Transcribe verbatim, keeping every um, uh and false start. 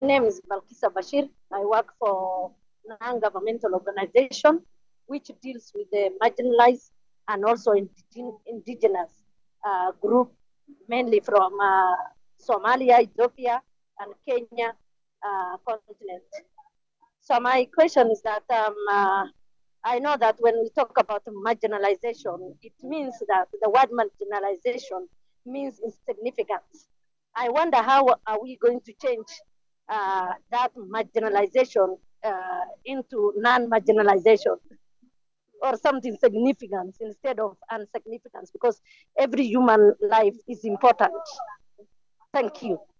name is Balkisa Bashir. I work for non-governmental organization which deals with the marginalized and also indigenous uh, group, mainly from uh, Somalia, Ethiopia, and Kenya uh, continent. So my question is that um, uh, I know that when we talk about marginalization, it means that the word marginalization means insignificance. I wonder how are we going to change uh, that marginalization uh, into non-marginalization or something significant instead of insignificance, because every human life is important. Thank you.